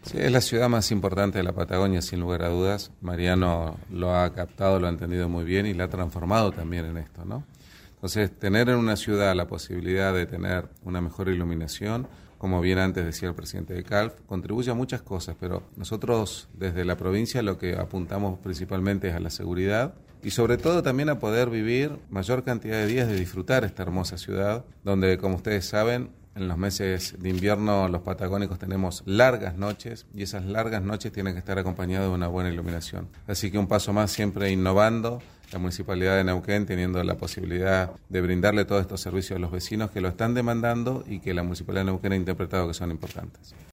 Sí, es la ciudad más importante de la Patagonia, sin lugar a dudas. Mariano lo ha captado, lo ha entendido muy bien y la ha transformado también en esto, ¿no? Entonces, tener en una ciudad la posibilidad de tener una mejor iluminación, como bien antes decía el presidente de CALF, contribuye a muchas cosas, pero nosotros desde la provincia lo que apuntamos principalmente es a la seguridad y sobre todo también a poder vivir mayor cantidad de días de disfrutar esta hermosa ciudad, donde, como ustedes saben, en los meses de invierno los patagónicos tenemos largas noches y esas largas noches tienen que estar acompañadas de una buena iluminación. Así que un paso más siempre innovando, la Municipalidad de Neuquén teniendo la posibilidad de brindarle todos estos servicios a los vecinos que lo están demandando y que la Municipalidad de Neuquén ha interpretado que son importantes.